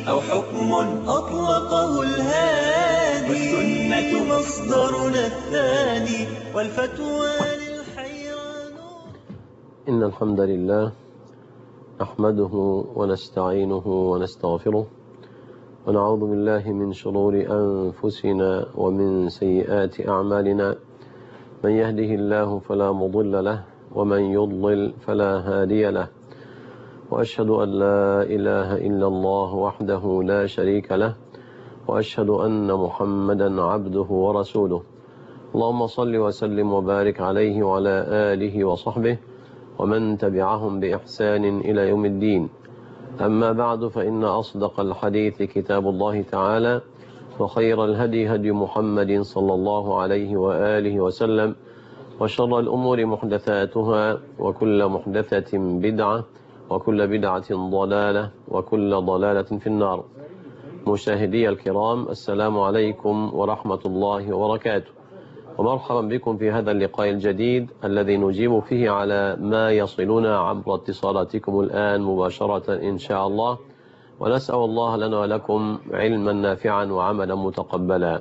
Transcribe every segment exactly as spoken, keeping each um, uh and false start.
أو حكم أطلقه الهادي، والسنة مصدرنا الثاني، والفتوى للحيران. إن الحمد لله نحمده ونستعينه ونستغفره، ونعوذ بالله من شرور أنفسنا ومن سيئات أعمالنا. من يهده الله فلا مضل له، ومن يضلل فلا هادي له. وأشهد أن لا إله إلا الله وحده لا شريك له، وأشهد أن محمدا عبده ورسوله. اللهم صل وسلم وبارك عليه وعلى آله وصحبه ومن تبعهم بإحسان إلى يوم الدين. أما بعد، فإن أصدق الحديث كتاب الله تعالى، وخير الهدي هدي محمد صلى الله عليه وآله وسلم، وشر الأمور محدثاتها، وكل محدثة بدعة، وكل بدعة ضلالة، وكل ضلالة في النار. مشاهدي الكرام، السلام عليكم ورحمة الله وبركاته، ومرحبا بكم في هذا اللقاء الجديد الذي نجيب فيه على ما يصلنا عبر اتصالاتكم الآن مباشرة إن شاء الله، ونسأل الله لنا ولكم علما نافعا وعملا متقبلا.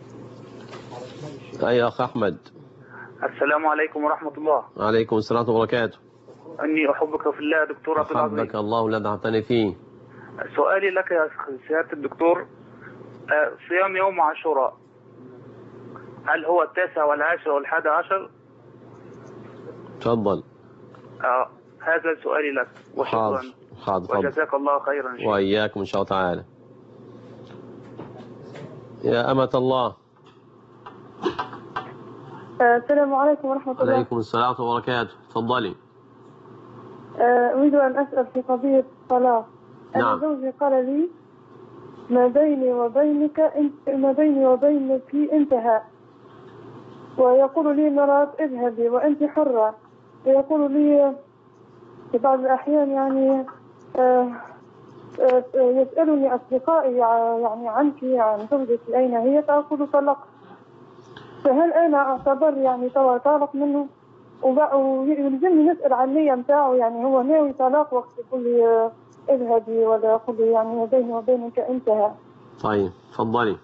أي أخ أحمد. السلام عليكم ورحمة الله. عليكم السلام وبركاته. أني أحبك في الله دكتور عبد العظيم. أحبك الله الذي أعطاني فيه. سؤالي لك يا سيادة الدكتور، صيام يوم عاشوراء هل هو التاسع والعاشر والحادي عشر؟ تفضل. آه هذا سؤالي لك، وشكرا. حاضر. وجزاك الله خيرا. شيء. وإياكم إن شاء الله تعالى. يا أمة الله. السلام عليكم ورحمة الله. عليكم السلام وبركاته. تفضلي. أريد أن أسأل في قضية الصلاة. نعم. أنا زوجي قال لي ما بيني وبينك انت ما بيني وبينك انتهى، ويقول لي مرات اذهبي وأنت حرة، ويقول لي في بعض الأحيان يعني آه آه يسألني أصدقائي يعني عنك عن زوجتي أين هي، فأقول طلقت. فهل أنا أعتبر يعني طالق منه؟ ويلزمني نسأل عن النية متاعه، يعني هو ناوي طلاق وقت يقول لي اذهبي، ولا يقول لي يعني بيني وبينك انتهى؟ طيب تفضلي.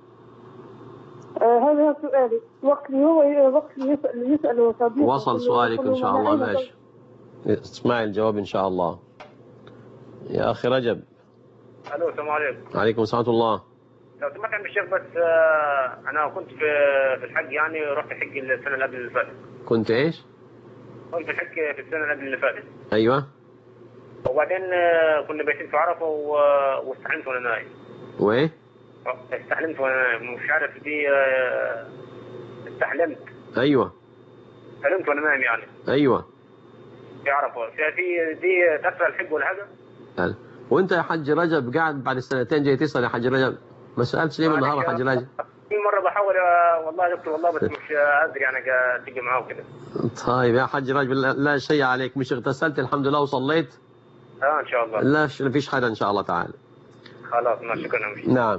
آه هذا سؤالي. وقت اللي هو وقت اللي يسأل يسأله صديقه وصل سؤالك إن شاء الله. ماشي، اسمعي الجواب إن شاء الله. يا أخي رجب. ألو، السلام عليكم. عليكم السلام ورحمة الله. لو سمحت يا الشيخ، بس آه أنا كنت في في الحج، يعني رحت حج السنة اللي قبل اللي فاتت. كنت إيش؟ كنت في الحج في السنة اللي قبل اللي فاتت. أيوه. وبعدين كنا بايتين في عرفة واستحلمت وأنا نايم. وإيه؟ استحلمت وأنا نايم، مش عارف دي استحلمت. أيوه. استحلمت وأنا نايم يعني. أيوه. في عرفة، في دي تأثر الحج ولا حاجة؟ هل. وأنت يا حج رجب قاعد بعد السنتين جاي تسأل يا حج رجب؟ ما سألتش ليه من النهار يا حج رجب؟ في مرة بحاول والله يا دكتور والله، بس مش قادر يعني تيجي معاه وكده. طيب يا حج رجب، لا شيء عليك، مش اغتسلت الحمد لله وصليت؟ اه ان شاء الله. لا فيش حاجة إن شاء الله تعالى. خلاص ما شكرا. نعم.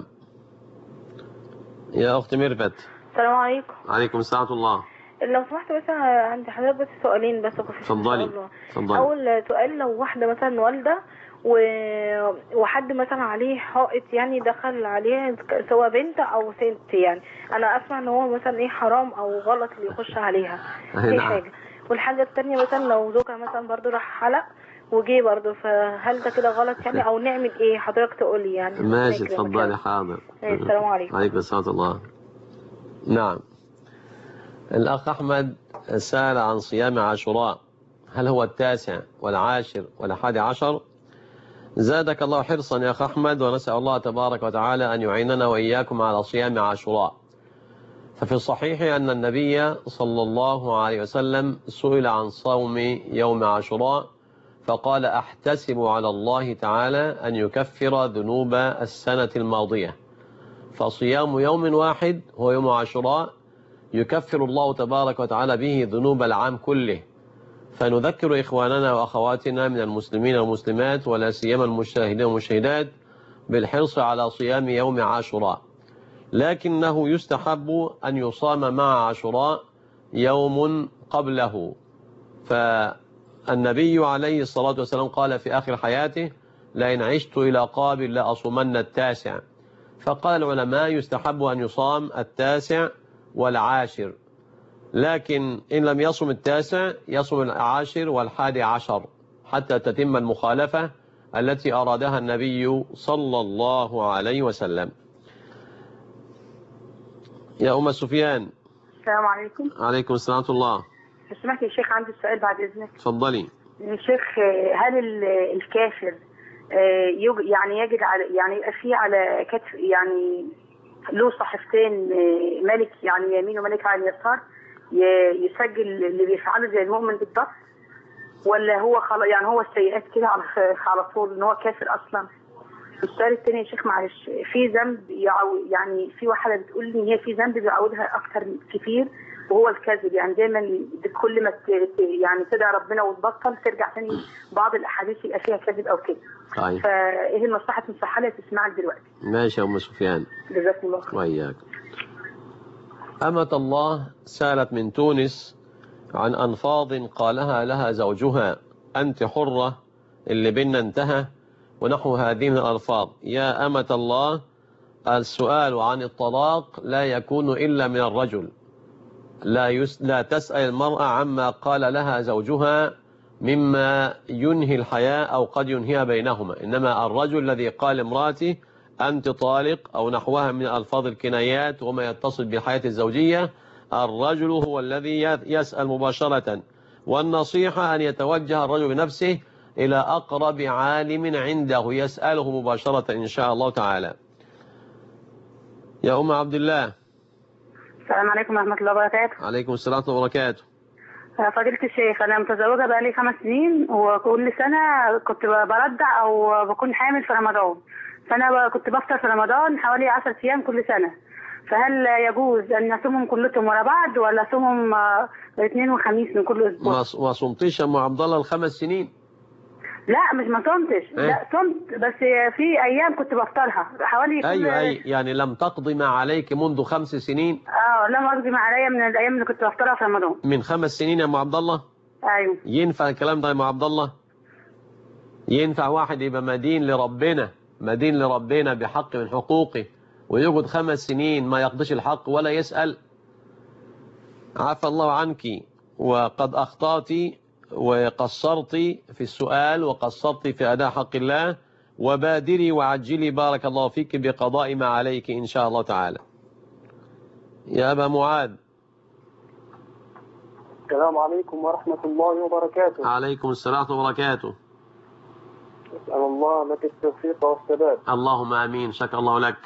يا أختي ميرفت. السلام عليكم. عليكم السلام ورحمة الله. لو سمحت بس عندي حضرتك بس سؤالين بس. اتفضلي. اتفضلي. أول سؤال، لو واحدة مثلا والدة و... وحد مثلا عليه حائط يعني دخل عليها سواء بنت او ست، يعني انا اسمع ان هو مثلا ايه حرام او غلط اللي يخش عليها دي حاجه. والحاجه الثانيه مثلا لو زوجها مثلا برضو راح حلق وجي برضو، فهل ده كده غلط يعني او نعمل ايه؟ حضرتك تقولي يعني. ماشي اتفضلي. حاضر. السلام عليكم. عليكم السلام ورحمه الله. نعم. الاخ احمد سأل عن صيام عاشوراء، هل هو التاسع والعاشر والحادي عشر؟ زادك الله حرصا يا أخ أحمد، ونسأل الله تبارك وتعالى أن يعيننا وإياكم على صيام عاشوراء. ففي الصحيح أن النبي صلى الله عليه وسلم سئل عن صوم يوم عاشوراء فقال أحتسب على الله تعالى أن يكفر ذنوب السنة الماضية. فصيام يوم واحد هو يوم عاشوراء يكفر الله تبارك وتعالى به ذنوب العام كله. فنذكر إخواننا وأخواتنا من المسلمين والمسلمات ولا سيما المشاهدين والمشاهدات بالحرص على صيام يوم عاشوراء، لكنه يستحب أن يصام مع عاشوراء يوم قبله. فالنبي عليه الصلاة والسلام قال في آخر حياته: لئن عشت إلى قابل لأصومن التاسع. فقال العلماء يستحب أن يصام التاسع والعاشر، لكن إن لم يصم التاسع يصم العاشر والحادي عشر حتى تتم المخالفة التي أرادها النبي صلى الله عليه وسلم. يا أم سفيان. السلام عليكم. عليكم السلام ورحمة الله. لو سمحت يا شيخ عندي سؤال بعد إذنك. اتفضلي. يا شيخ هل الكافر يعني يجد على يعني يبقى فيه على كتف يعني له صحيفتين ملك يعني يمين وملك على اليسار يسجل اللي بيفعله زي المؤمن بالضبط، ولا هو خلاص يعني هو السيئات كده على على طول ان هو كافر اصلا؟ السؤال الثاني يا شيخ معلش، في ذنب يعني في واحده بتقول لي ان هي في ذنب بيعودها اكتر كتير وهو الكذب، يعني دايما كل ما يعني تدعي ربنا وتبطل ترجع ثاني بعض الاحاديث يبقى فيها كذب او كده. طيب فايه المصلحه تنصحها لي تسمعك دلوقتي؟ ماشي يا ام سفيان. جزاكم الله خير. وإياك. أمة الله سالت من تونس عن أنفاض قالها لها زوجها أنت حرة اللي بينا انتهى ونحو هذه من الألفاظ. يا أمة الله السؤال عن الطلاق لا يكون إلا من الرجل، لا, يس لا تسأل المرأة عما قال لها زوجها مما ينهي الحياة أو قد ينهيها بينهما، إنما الرجل الذي قال امرأتي أنت طالق أو نحوها من ألفاظ الكنايات وما يتصل بالحياة الزوجية، الرجل هو الذي يسأل مباشرة. والنصيحة أن يتوجه الرجل بنفسه إلى أقرب عالم عنده يسأله مباشرة إن شاء الله تعالى. يا أم عبد الله. السلام عليكم ورحمة الله وبركاته. عليكم السلام ورحمة الله وبركاته. فضيلة الشيخ أنا متزوجة بقالي خمس سنين وكل سنة كنت برضع أو بكون حامل في رمضان، فأنا كنت بفطر في رمضان حوالي عشرة أيام كل سنة، فهل يجوز أن أصومهم كلهم ورا بعض ولا أصومهم الاثنين وخميس من كل أسبوع؟ ما صمتيش يا أم عبد الله الخمس سنين؟ لا مش ما صمتش، لا صمت بس في أيام كنت بفطرها حوالي كل... أيوة أي يعني لم تقضي ما عليك منذ خمس سنين؟ اه لم أقضي ما عليا من الأيام اللي كنت بفطرها في رمضان. من خمس سنين يا أم عبد الله؟ أيوه. ينفع الكلام ده يا أم عبد الله؟ ينفع واحد يبقى مدين لربنا مدين لربنا بحق من حقوقه ويقعد خمس سنين ما يقضيش الحق ولا يسأل؟ عفى الله عنك وقد أخطأت وقصرت في السؤال وقصرت في أداء حق الله، وبادري وعجلي بارك الله فيك بقضاء ما عليك إن شاء الله تعالى. يا أبا معاذ. السلام عليكم ورحمة الله وبركاته. عليكم السلام ورحمة الله وبركاته. أسأل الله لك التوفيق والسداد. اللهم آمين. شكر الله لك.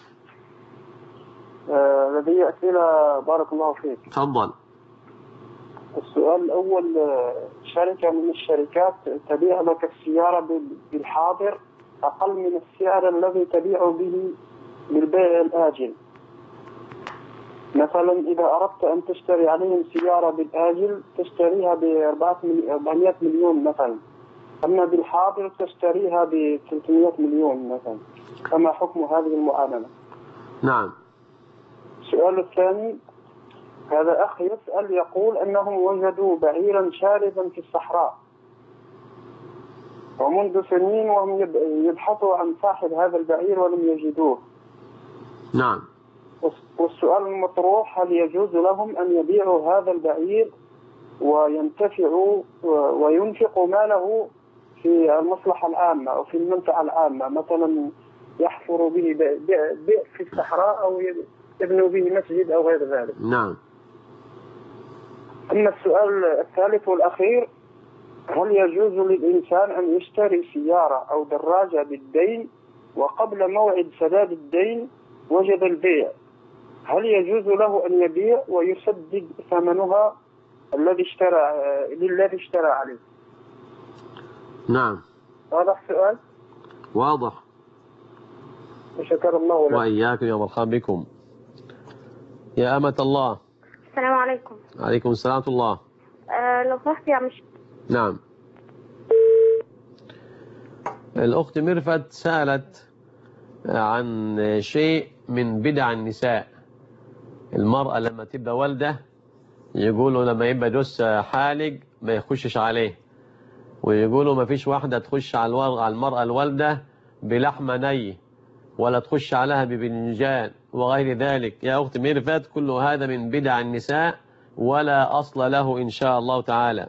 آه لدي أسئلة بارك الله فيك. تفضل. السؤال الأول، شركة من الشركات تبيع لك السيارة بالحاضر أقل من السعر الذي تبيع به بالبيع الآجل. مثلا إذا أردت أن تشتري عليهم سيارة بالآجل تشتريها بأربعمائة مليون مثلا، أما بالحاضر تشتريها بثلاثمائة مليون مثلا، فما حكم هذه المعاملة؟ نعم. السؤال الثاني، هذا أخ يسأل يقول أنهم وجدوا بعيرا شاردا في الصحراء ومنذ سنين وهم يبحثوا عن صاحب هذا البعير ولم يجدوه. نعم. والسؤال المطروح، هل يجوز لهم أن يبيعوا هذا البعير وينتفعوا وينفقوا ماله في المصلحة العامة أو في المنفعة العامة، مثلا يحفروا به بئر في الصحراء أو يبنوا به مسجد أو غير ذلك؟ نعم. أما السؤال الثالث والأخير، هل يجوز للإنسان أن يشتري سيارة أو دراجة بالدين وقبل موعد سداد الدين وجد البيع، هل يجوز له أن يبيع ويسدد ثمنها الذي اشترى للذي اشترى عليه؟ نعم. واضح السؤال؟ واضح. شكر الله لك. وإياكم يا مرحبا بكم. يا أمة الله. السلام عليكم. عليكم السلام ورحمة الله. أه لو سمحت يا مش. نعم. الأخت ميرفت سألت عن شيء من بدع النساء. المرأة لما تبقى والدة يقولوا لما يبقى جوز حالق ما يخشش عليه، ويقولوا ما فيش واحدة تخش على المرأة الوالدة بلحمة ني ولا تخش عليها ببنجان وغير ذلك يا أخت ميرفت، كل هذا من بدع النساء ولا أصل له إن شاء الله تعالى.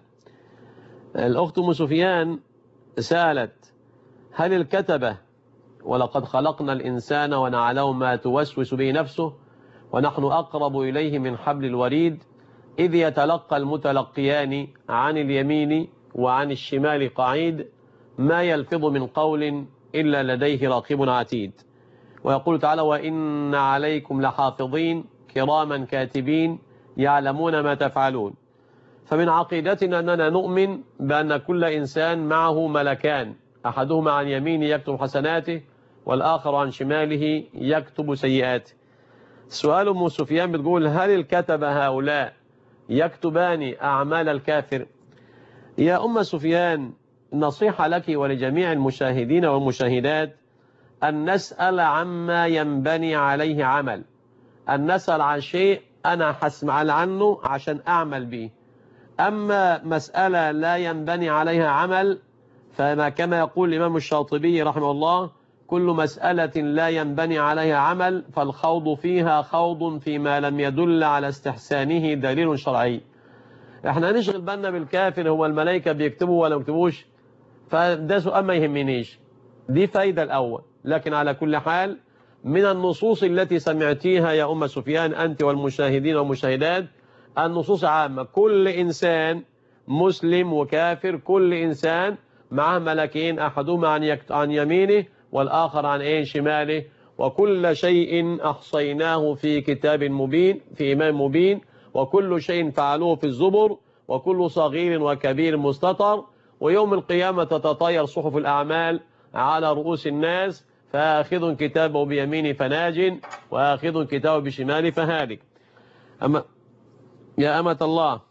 الأخت أم سفيان سألت: هل الكتبة ولقد خلقنا الإنسان ونعلم ما توسوس به نفسه ونحن أقرب إليه من حبل الوريد إذ يتلقى المتلقيان عن اليمين وعن الشمال قعيد ما يلفظ من قول إلا لديه راقب عتيد. ويقول تعالى: وإن عليكم لحافظين كراما كاتبين يعلمون ما تفعلون. فمن عقيدتنا أننا نؤمن بأن كل إنسان معه ملكان، أحدهما عن يمينه يكتب حسناته والآخر عن شماله يكتب سيئاته. سؤال أم سفيان بتقول: هل الكتبة هؤلاء يكتبان أعمال الكافر؟ يا أم سفيان، نصيحة لك ولجميع المشاهدين والمشاهدات أن نسأل عما ينبني عليه عمل، أن نسأل عن شيء أنا حسمع عنه عشان أعمل به. أما مسألة لا ينبني عليها عمل فما كما يقول الإمام الشاطبي رحمه الله: كل مسألة لا ينبني عليها عمل فالخوض فيها خوض فيما لم يدل على استحسانه دليل شرعي. احنا نشغل بالنا بالكافر، هو الملائكة بيكتبوا ولا يكتبوش، فده سؤال ما يهمنيش، دي فايدة الأول. لكن على كل حال من النصوص التي سمعتيها يا أم سفيان أنت والمشاهدين والمشاهدات، النصوص عامة، كل إنسان مسلم وكافر كل إنسان معه ملكين، أحدهما عن, عن يمينه والآخر عن إيه شماله، وكل شيء أحصيناه في كتاب مبين في إمام مبين، وكل شيء فعلوه في الزبر، وكل صغير وكبير مستطر، ويوم القيامة تتطاير صحف الأعمال على رؤوس الناس، فآخذ كتابه بيمينه فناج وآخذ كتابه بشماله فهالك. أما يا أمة الله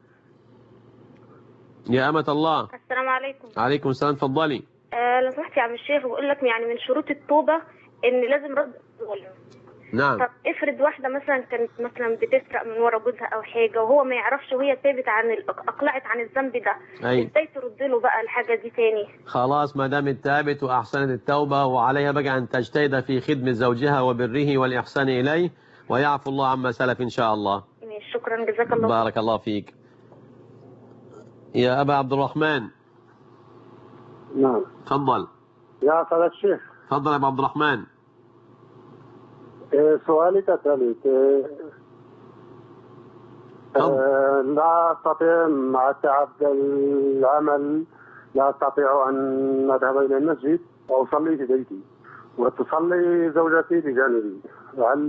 يا أمة الله السلام عليكم. عليكم السلام، تفضلي. آه لو سمحت يا عم الشيخ، بقول لك يعني من شروط التوبة إن لازم رد الظلم. نعم. طب افرض واحدة مثلا كانت مثلا بتسرق من ورا جوزها أو حاجة وهو ما يعرفش وهي تابت عن ال- أقلعت عن الذنب ده، أي. ازاي ترد له بقى الحاجة دي تاني؟ خلاص ما دام تابت وأحسنت التوبة، وعليها بقى أن تجتهد في خدمة زوجها وبره والإحسان إليه، ويعفو الله عما سلف إن شاء الله. شكرا، جزاك الله. بارك الله فيك. يا أبا عبد الرحمن. نعم. تفضل. يا فضيلة الشيخ. تفضل يا أبا عبد الرحمن. إيه سؤالي كذلك. إيه آه لا أستطيع مع تعب العمل، لا أستطيع أن أذهب إلى المسجد وأصلي في بيتي، وتصلي زوجتي بجانبي. هل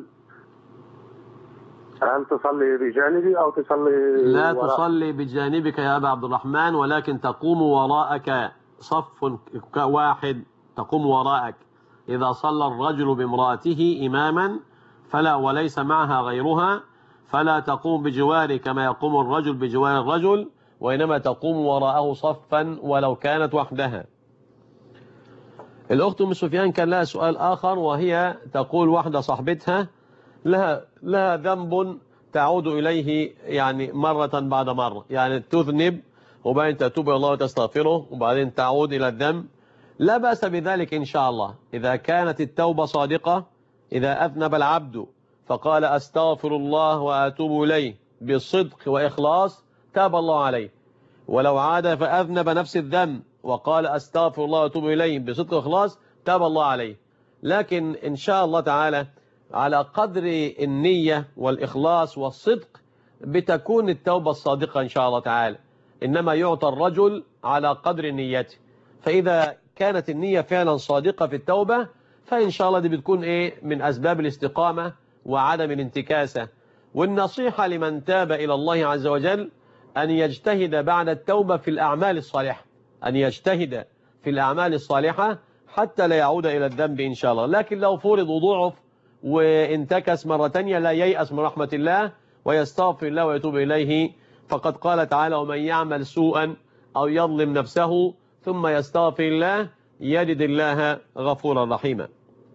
هل تصلي بجانبي أو تصلي لا وراء؟ تصلي بجانبك يا أبا عبد الرحمن، ولكن تقوم وراءك صف واحد، تقوم وراءك. إذا صلى الرجل بامرأته إماما فلا وليس معها غيرها فلا تقوم بجواره كما يقوم الرجل بجوار الرجل، وإنما تقوم وراءه صفا ولو كانت وحدها. الأخت أم سفيان كان لها سؤال آخر، وهي تقول واحدة صاحبتها لها لها ذنب تعود إليه يعني مرة بعد مرة، يعني تذنب وبعدين تتوب إلى الله وتستغفره وبعدين تعود إلى الذنب. لا بأس بذلك إن شاء الله إذا كانت التوبة صادقة. إذا أذنب العبد فقال أستغفر الله وأتوب إليه بصدق وإخلاص تاب الله عليه، ولو عاد فأذنب نفس الذنب وقال أستغفر الله وأتوب إليه بصدق وإخلاص تاب الله عليه. لكن إن شاء الله تعالى على قدر النية والإخلاص والصدق بتكون التوبة الصادقة إن شاء الله تعالى. إنما يعطى الرجل على قدر نيته، فإذا كانت النية فعلا صادقة في التوبة فإن شاء الله دي بتكون إيه من أسباب الاستقامة وعدم الانتكاسة. والنصيحة لمن تاب إلى الله عز وجل أن يجتهد بعد التوبة في الأعمال الصالحة، أن يجتهد في الأعمال الصالحة حتى لا يعود إلى الذنب إن شاء الله. لكن لو فرض ضعف وانتكس مرة تانية لا ييأس من رحمة الله ويستغفر الله ويتوب إليه، فقد قال تعالى ومن يعمل سوءا أو يظلم نفسه ثم يستغفر الله يجد الله غفورا رحيما.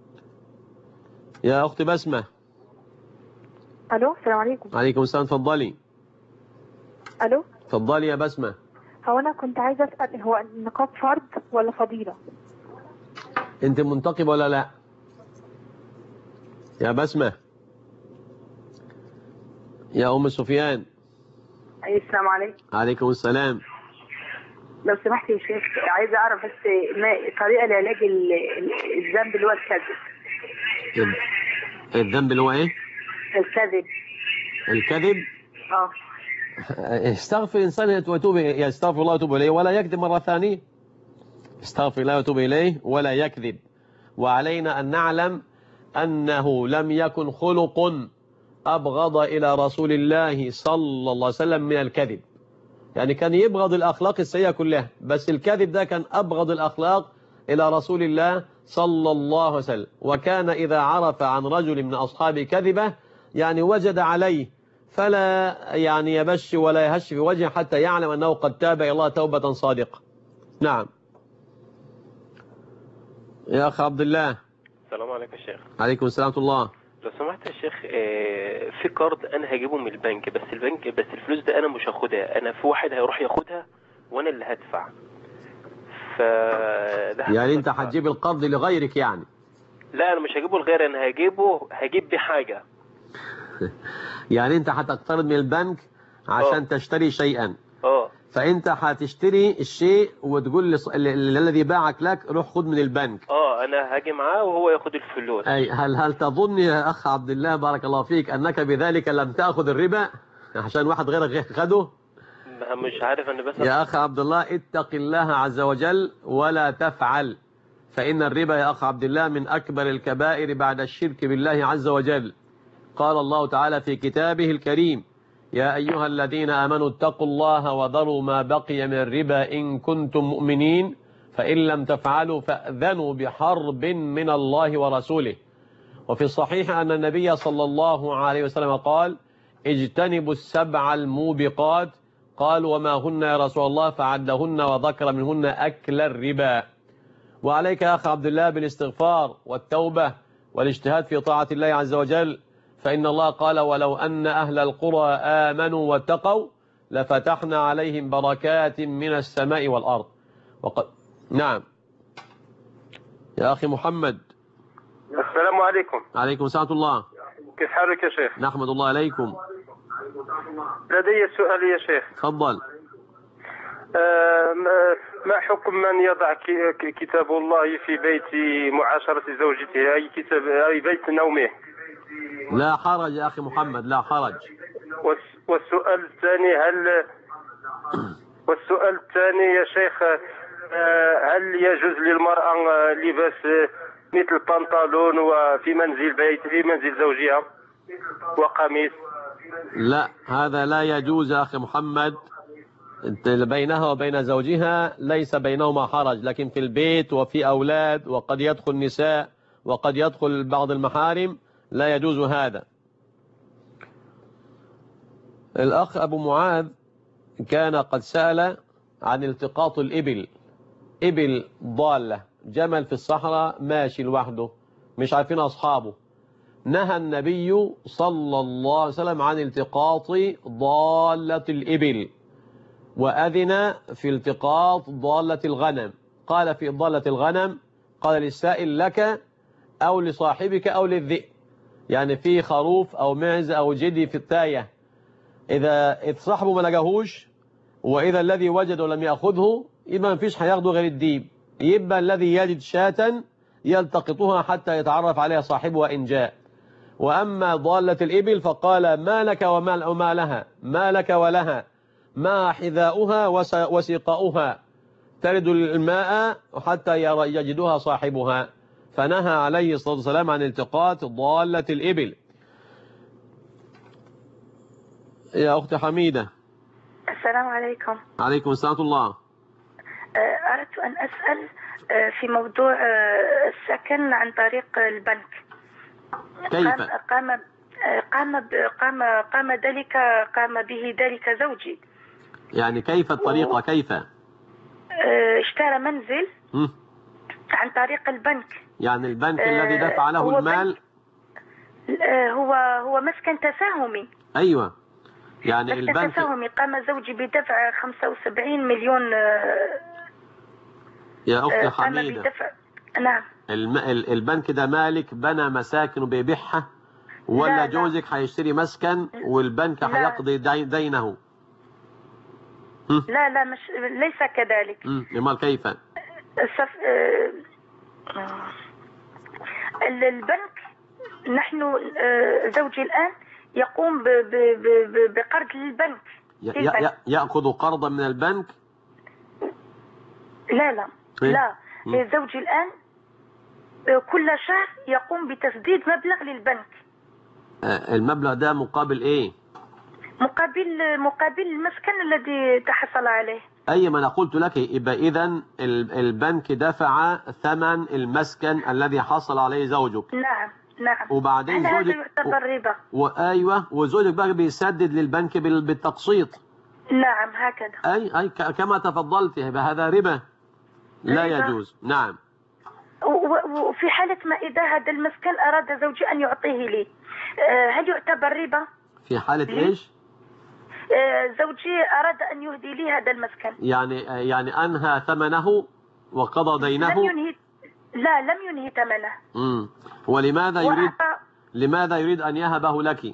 يا أخت بسمة. ألو السلام عليكم. عليكم السلام، تفضلي. ألو تفضلي يا بسمة. هو أنا كنت عايزة أسأل، هو النقاب فرض ولا فضيلة؟ أنت منتقب ولا لا؟ يا بسمة، يا أم سفيان. أي السلام عليكم. عليكم السلام. لو سمحت يا شيخ، عايزة أعرف بس ما طريقة لعلاج ال- ال- الذنب اللي هو الكذب. الذنب اللي هو إيه؟ الكذب. الكذب. اه. استغفر الإنسان ويتوب، يستغفر الله ويتوب إليه ولا يكذب مرة ثانية. استغفر الله ويتوب إليه ولا يكذب. وعلينا أن نعلم أنه لم يكن خلق أبغض إلى رسول الله صلى الله عليه وسلم من الكذب. يعني كان يبغض الأخلاق السيئة كلها، بس الكذب ده كان أبغض الأخلاق إلى رسول الله صلى الله عليه وسلم. وكان إذا عرف عن رجل من أصحابه كذبة يعني وجد عليه، فلا يعني يبش ولا يهش في وجهه حتى يعلم أنه قد تاب إلى الله توبة صادقة. نعم يا أخ عبد الله. السلام عليكم يا شيخ. عليكم السلام ورحمة الله. لو سمحت يا شيخ، في قرض انا هجيبه من البنك، بس البنك بس الفلوس ده انا مش هاخدها، انا في واحد هيروح ياخدها وانا اللي هدفع. ف يعني انت هتجيب القرض لغيرك يعني؟ لا انا مش هجيبه لغيري، انا هجيبه هجيب بيه حاجه. يعني انت هتقترض من البنك عشان أوه. تشتري شيئا. اه فانت هتشتري الشيء وتقول للذي باعك لك روح خد من البنك. اه انا هاجي معاه وهو ياخد الفلوس. اي هل هل تظن يا اخ عبد الله بارك الله فيك انك بذلك لم تاخذ الربا عشان واحد غيرك خده؟ مش عارف انا بس. يا اخ عبد الله اتق الله عز وجل ولا تفعل، فان الربا يا اخ عبد الله من اكبر الكبائر بعد الشرك بالله عز وجل. قال الله تعالى في كتابه الكريم: يا أيها الذين آمنوا اتقوا الله وذروا ما بقي من الربا إن كنتم مؤمنين فإن لم تفعلوا فأذنوا بحرب من الله ورسوله. وفي الصحيح أن النبي صلى الله عليه وسلم قال: اجتنبوا السبع الموبقات. قال: وما هن يا رسول الله؟ فعدهن وذكر منهن أكل الربا. وعليك يا أخ عبد الله بالاستغفار والتوبة والاجتهاد في طاعة الله عز وجل، فإن الله قال: ولو أن أهل القرى آمنوا واتقوا لفتحنا عليهم بركات من السماء والأرض. وقد نعم يا أخي محمد. السلام عليكم. عليكم السلام ورحمة الله. كيف حالك يا شيخ؟ نحمد الله عليكم. لدي سؤال يا شيخ. تفضل. آه ما حكم من يضع كتاب الله في بيت معاشرة زوجته، أي كتاب أي بيت نومه؟ لا حرج يا أخي محمد، لا حرج. والسؤال الثاني هل والسؤال الثاني يا شيخ، هل يجوز للمرأة لباس مثل البنطلون وفي منزل بيت في منزل زوجها وقميص؟ لا هذا لا يجوز يا أخي محمد. بينها وبين زوجها ليس بينهما حرج، لكن في البيت وفي أولاد وقد يدخل نساء وقد يدخل بعض المحارم لا يجوز هذا. الأخ أبو معاذ كان قد سأل عن التقاط الإبل. إبل ضالة، جمل في الصحراء ماشي لوحده مش عارفين أصحابه. نهى النبي صلى الله عليه وسلم عن التقاط ضالة الإبل، وأذن في التقاط ضالة الغنم. قال في ضالة الغنم قال للسائل لك أو لصاحبك أو للذئب، يعني في خروف أو معز أو جدي في التاية، إذا صاحبه ما لقاهوش وإذا الذي وجده لم يأخذه يبقى ما فيش هياخده غير الديب، يبقى الذي يجد شاة يلتقطها حتى يتعرف عليها صاحبها إن جاء. وأما ضالة الإبل فقال: ما لك وما لها، ما لك ولها، ما حذاؤها وسقاؤها، ترد الماء حتى يجدها صاحبها. فنهى عليه الصلاة والسلام عن التقاط ضالة الإبل. يا أخت حميدة. السلام عليكم. عليكم السلام ورحمة الله. أردت أن أسأل في موضوع السكن عن طريق البنك. كيف؟ قام قام قام قام ذلك قام به ذلك زوجي. يعني كيف الطريقة؟ كيف؟ اشترى منزل م? عن طريق البنك. يعني البنك آه الذي دفع له المال هو هو مسكن تساهمي. أيوة، يعني مسكن البنك تساهمي. قام زوجي بدفع خمسة وسبعين مليون. يا أختي حميدة. بدفع. نعم. الم... البنك ده مالك بنى مساكن وبيبيعها، ولا لا جوزك هيشتري مسكن والبنك هيقضي دي... دينه؟ لا لا مش ليس كذلك. امال كيف؟ السف... البنك نحن زوجي الآن يقوم ب... ب... ب... بقرض للبنك. ي... ي... يأخذ قرضا من البنك؟ لا لا لا م. زوجي الآن كل شهر يقوم بتسديد مبلغ للبنك. المبلغ ده مقابل ايه؟ مقابل مقابل المسكن الذي تحصل عليه. اي ما انا قلت لك، يبقى اذا البنك دفع ثمن المسكن الذي حصل عليه زوجك. نعم نعم. وبعدين زوجك هذا يعتبر ربا. وايوه وزوجك بقى بيسدد للبنك بالتقسيط. نعم هكذا. اي اي كما تفضلت، يبقى هذا ربا لا ربا. يجوز. نعم. وفي حالة ما إذا هذا المسكن أراد زوجي أن يعطيه لي، هل يعتبر ربا؟ في حالة إيش؟ زوجي أراد أن يهدي لي هذا المسكن. يعني يعني أنهى ثمنه وقضى دينه؟ لم ينهي. لا لم ينهي ثمنه. امم ولماذا يريد لماذا يريد أن يهبه لك؟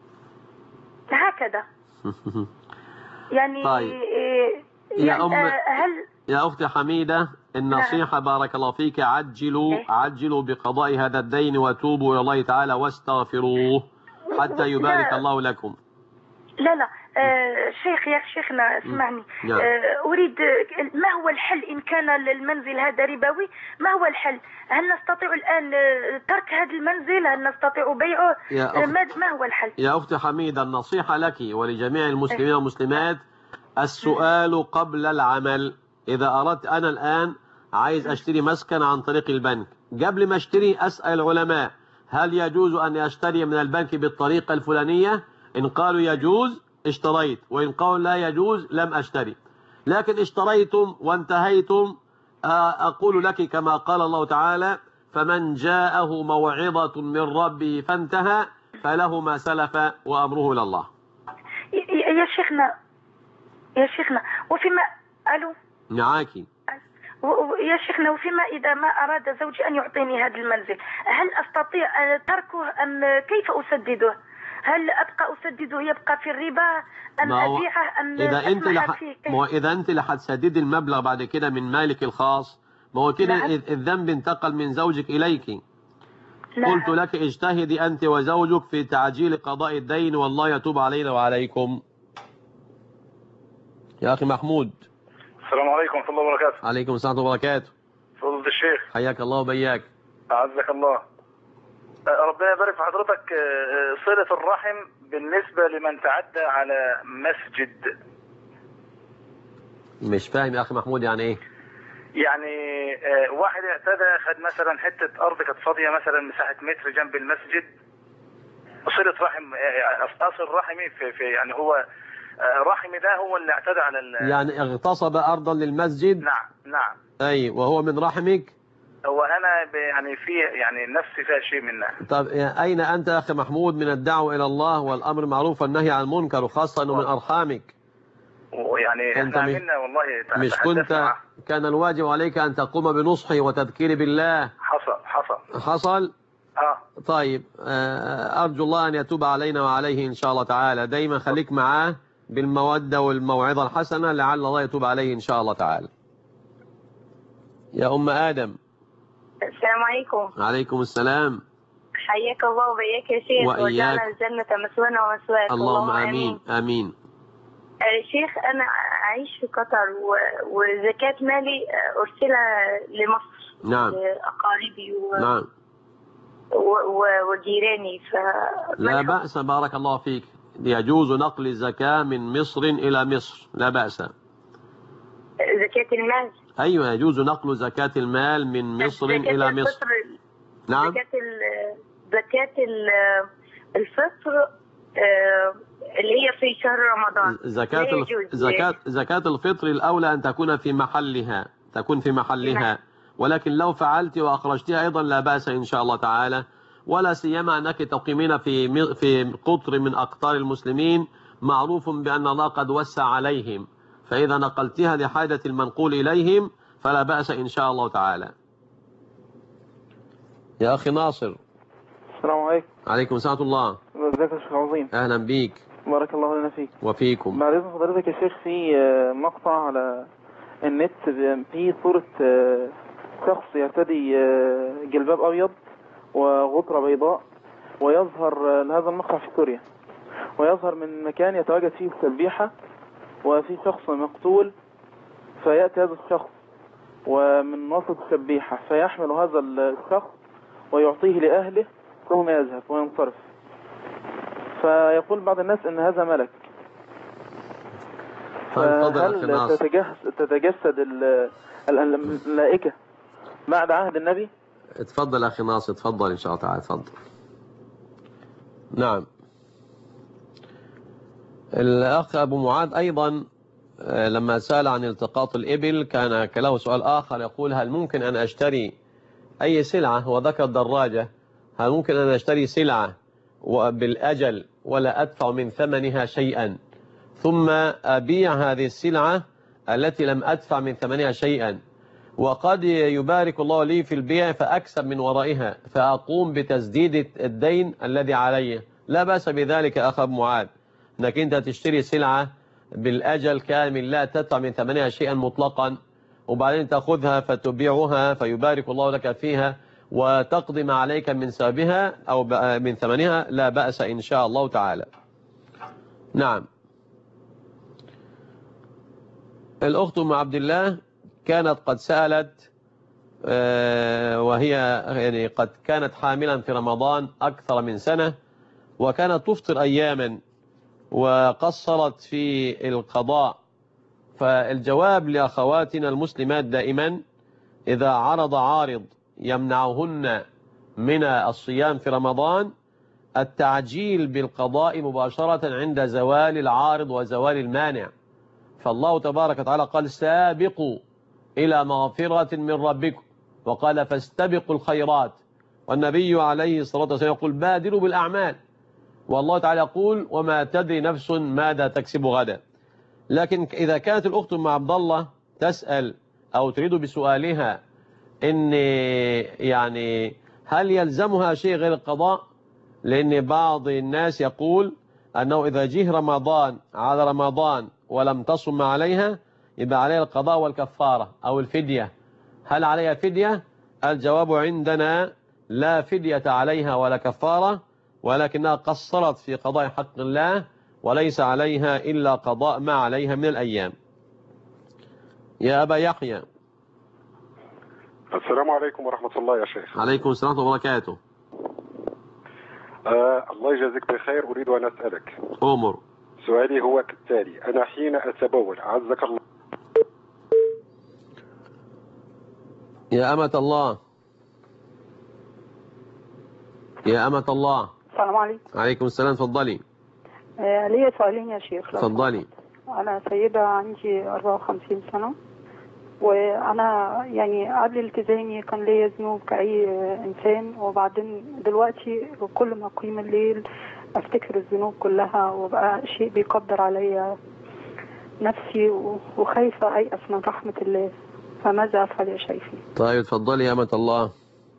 هكذا. يعني طيب. يعني يا أم هل يا أختي حميدة، النصيحة بارك الله فيك، عجلوا عجلوا بقضاء هذا الدين وتوبوا إلى الله تعالى واستغفروه حتى يبارك الله لكم. لا لا آه شيخ يا شيخنا اسمعني. آه أريد ما هو الحل إن كان المنزل هذا ربوي؟ ما هو الحل؟ هل نستطيع الآن ترك هذا المنزل؟ هل نستطيع بيعه؟ يا أخت... ما هو الحل؟ يا أختي حميدة، النصيحة لك ولجميع المسلمين والمسلمات السؤال قبل العمل. إذا أردت أنا الآن عايز أشتري مسكن عن طريق البنك، قبل ما أشتري أسأل العلماء هل يجوز أن أشتري من البنك بالطريقة الفلانية؟ إن قالوا يجوز اشتريت، وإن قالوا لا يجوز لم أشتري. لكن اشتريتم وانتهيتم، أقول لك كما قال الله تعالى: فمن جاءه موعظة من ربه فانتهى فله ما سلف وأمره إلى الله. يا شيخنا يا شيخنا وفيما ألو معاكي يا شيخنا وفيما إذا ما أراد زوجي أن يعطيني هذا المنزل، هل أستطيع تركه أم كيف أسدده؟ هل أبقى أسدده يبقى في الربا أم أبيعه أم إذا أنت لح... ما إذا أنت اللي هتسددي المبلغ بعد كده من مالك الخاص، ما هو كده نعم. الذنب انتقل من زوجك إليك. نعم. قلت لك اجتهدي أنت وزوجك في تعجيل قضاء الدين والله يتوب علينا وعليكم. يا أخي محمود. السلام عليكم ورحمة الله وبركاته. عليكم السلام ورحمة الله وبركاته. فضيلة الشيخ. حياك الله وبياك. أعزك الله. ربنا يبارك في حضرتك. صلة الرحم بالنسبة لمن تعدى على مسجد. مش فاهم يا أخي محمود يعني إيه؟ يعني واحد اعتدى خد مثلا حتة أرض كانت فاضية مثلا مساحة متر جنب المسجد، صلة رحم أصل رحمي في, في يعني هو رحمي ده هو اللي اعتدى على ال... يعني اغتصب أرضا للمسجد. نعم نعم. أي وهو من رحمك؟ هو أنا يعني في يعني نفسي فيها شيء منها. طب أين أنت يا أخي محمود من الدعوة إلى الله والأمر معروف والنهي عن المنكر، وخاصة أنه من أرحامك؟ ويعني أنت احنا عملنا والله مش كنت معه. كان الواجب عليك أن تقوم بنصحه وتذكير بالله. حصل حصل حصل اه طيب أرجو الله أن يتوب علينا وعليه إن شاء الله تعالى. دايما خليك معاه بالمودة والموعظة الحسنة لعل الله يتوب عليه إن شاء الله تعالى. يا أم آدم. السلام عليكم. عليكم السلام. حياك الله وبياك يا شيخ، وجعلنا الجنة مسوانا ومسواك. اللهم آمين آمين. آه شيخ أنا أعيش في قطر وزكاة مالي أرسلها لمصر. نعم. لأقاربي و... نعم. و... وجيراني ف... لا بأس بارك الله فيك، يجوز نقل الزكاة من مصر إلى مصر لا بأس. زكاة المال. أيوة يجوز نقل زكاة المال من مصر إلى مصر. نعم. زكاة ال... زكاة ال... الفطر اللي هي في شهر رمضان. زكاة الف... زكاة زكاة الفطر الأولى أن تكون في محلها، تكون في محلها. نعم. ولكن لو فعلت وأخرجتها أيضا لا بأس إن شاء الله تعالى، ولا سيما أنك تقيمين في في قطر من أقطار المسلمين معروف بأن الله قد وسع عليهم، فإذا نقلتها لحاجة المنقول إليهم فلا بأس إن شاء الله تعالى. يا أخي ناصر. السلام عليكم. عليكم السلام ورحمة الله. ازيك يا شيخ عظيم؟ أهلا بيك. بارك الله لنا فيك. وفيكم. بعد إذن حضرتك يا شيخ، في مقطع على النت في صورة شخص يرتدي جلباب أبيض وغطرة بيضاء، ويظهر هذا المقطع في سوريا، ويظهر من مكان يتواجد فيه التسبيحة وفي شخص مقتول، فيأتي هذا الشخص ومن وسط التسبيحة فيحمل هذا الشخص ويعطيه لأهله ثم يذهب وينصرف. فيقول بعض الناس ان هذا ملك. فهل تتجسد الملائكة بعد عهد النبي؟ اتفضل اخي ناصر، اتفضل ان شاء الله تعالى، اتفضل. نعم. الاخ ابو معاذ ايضا لما سأل عن التقاط الإبل كان له سؤال آخر، يقول هل ممكن أن أشتري أي سلعة، وذكر دراجة، هل ممكن أن أشتري سلعة بالأجل ولا أدفع من ثمنها شيئا ثم أبيع هذه السلعة التي لم أدفع من ثمنها شيئا، وقد يبارك الله لي في البيع فأكسب من ورائها فأقوم بتسديد الدين الذي علي؟ لا بأس بذلك أخ أبو معاذ، أنك أنت تشتري سلعة بالأجل كامل لا تدفع من ثمنها شيئا مطلقا، وبعدين تأخذها فتبيعها فيبارك الله لك فيها وتقضي ما عليك من سببها أو من ثمنها، لا بأس إن شاء الله تعالى. نعم. الأخت أم عبد الله كانت قد سألت وهي يعني قد كانت حاملا في رمضان أكثر من سنة، وكانت تفطر أياما وقصرت في القضاء. فالجواب لأخواتنا المسلمات دائما إذا عرض عارض يمنعهن من الصيام في رمضان التعجيل بالقضاء مباشرة عند زوال العارض وزوال المانع. فالله تبارك وتعالى قال سابقوا إلى مغفرة من ربكم، وقال فاستبقوا الخيرات، والنبي عليه الصلاة والسلام يقول بادروا بالأعمال، والله تعالى يقول وما تدري نفس ماذا تكسب غدا. لكن إذا كانت الأخت أم عبد الله تسأل أو تريد بسؤالها إن يعني هل يلزمها شيء غير القضاء، لأن بعض الناس يقول أنه إذا جه رمضان على رمضان ولم تصم عليها يبقى عليها القضاء والكفارة أو الفدية. هل عليها فدية؟ الجواب عندنا لا فدية عليها ولا كفارة، ولكنها قصرت في قضاء حق الله وليس عليها إلا قضاء ما عليها من الأيام. يا أبا يحيى. السلام عليكم ورحمة الله يا شيخ. عليكم السلام وبركاته. آه الله يجازيك بخير. أريد أن أسألك أمر. سؤالي هو كالتالي: أنا حين أتبول عزك الله. يا أمة الله. يا أمة الله. السلام عليكم. عليكم السلام، تفضلي. آه لي سؤالين يا شيخ. تفضلي. أنا سيدة عندي أربعة وخمسين سنة، وأنا يعني قبل التزامي كان ليا ذنوب كأي إنسان، وبعدين دلوقتي كل ما أقيم الليل أفتكر الذنوب كلها وبقى شيء بيقدر عليا نفسي وخايفة أيأس من رحمة الله، فماذا أفعل يا شيخي؟ طيب تفضلي يا أمة الله.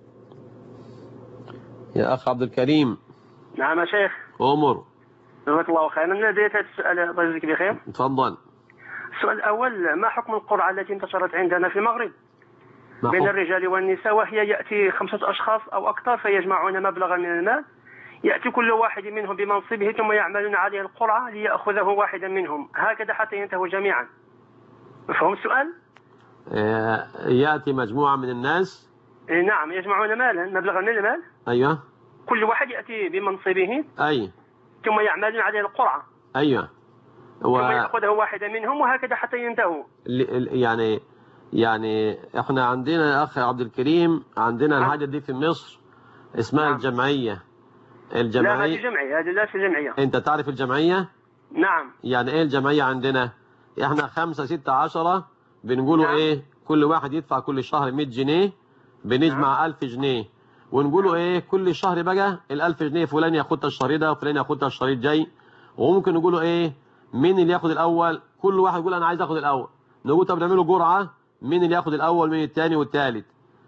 يا أخ عبد الكريم. نعم يا شيخ. أمر. جزاك الله خيرا. أنا بديت السؤال الله يجزيك بخير. تفضل. السؤال الأول: ما حكم القرعة التي انتشرت عندنا في المغرب بين الرجال والنساء، وهي يأتي خمسة أشخاص أو أكثر فيجمعون مبلغا من المال، يأتي كل واحد منهم بمنصبه ثم يعملون عليه القرعة ليأخذه واحدا منهم، هكذا حتى ينتهوا جميعا. مفهوم السؤال؟ يأتي مجموعة من الناس. نعم، يجمعون مالا، مبلغا من المال. أيوه. كل واحد يأتي بمنصبه. أي. ثم يعملون عليه القرعة. أيوه. و... ثم يأخذه واحدا منهم وهكذا حتى ينتهوا. يعني يعني احنا عندنا يا أخي عبد الكريم عندنا نعم. الحاجة دي في مصر اسمها نعم. الجمعية. الجمعية. لا، هذه جمعية، هذه لا في جمعية. أنت تعرف الجمعية؟ نعم. يعني إيه الجمعية عندنا؟ احنا خمسة ستة عشرة بنقولوا نعم. إيه، كل واحد يدفع كل شهر مية جنيه، بنجمع نعم. ألف جنيه، ونقولوا إيه كل شهر بقى الألف جنيه فلان ياخدها الشهر ده وفلان ياخدها الشهر الجاي، وممكن نقولوا إيه مين اللي ياخد الأول، كل واحد يقول أنا عايز أخد الأول، نقول طب نعمله جرعة مين اللي ياخد الأول مين الثاني والثالث،